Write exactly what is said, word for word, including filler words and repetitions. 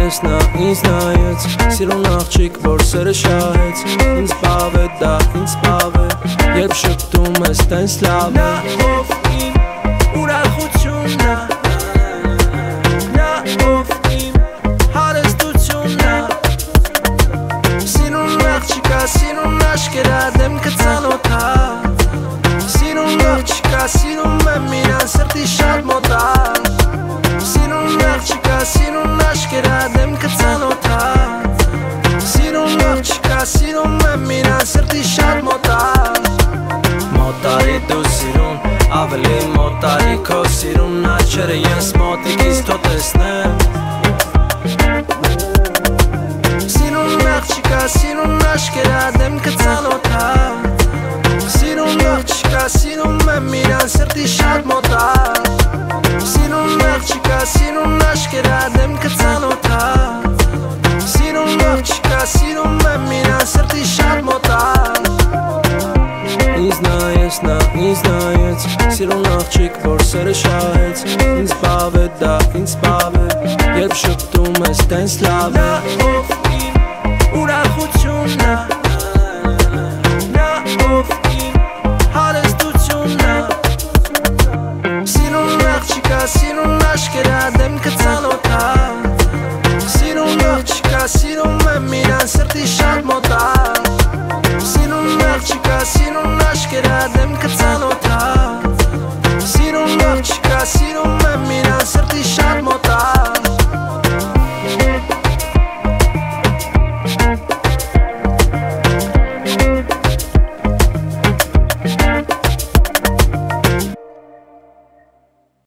նայեց նա ինձ նայեց Սիրուն աղջիկ որ սերը շահեց Ինձ բավ է դա ինձ բավ է Երբ շպտում ես տենց լավ է Նա ով իմ ուրախությունն է Նա ով իմ հարստությունն է Սիրուն աղջիկա սիրուն աշկերա դեմքը ծանոթա Սիրուն աղջիկա սիրում եմ իրան սրտի շատ մոտա Սիրուն աղջիկա սիրուն աշկերա դեմքը ծանոթա Սիրուն աղջիկա սիրում եմ իրան սրտի շատ մոտա Մոտարի դու սիրուն ավելի մոտարի քո սիրուն աչերը ես մոտիկից թո տեսնեմ Սիրուն աղջիկա սիրուն աշկերա դեմքը ծանոթա Սիրուն աղջիկա սիրում եմ իրան սրտի շատ մոտա Սիրուն աղջիկա սիրուն աշկերա դեմքը ծանոթա Սիրուն աղջիկա սիրում եմ իրան սրտի շատ մոտա Ինձ նայեց նա ինձ նայեց Սիրուն աղջիկ որ սերը շահեց Ինձ բավ է դա ինձ բավ է Երբ շպտում ես տենց լավ է Նա ով իմ ուրախությունն է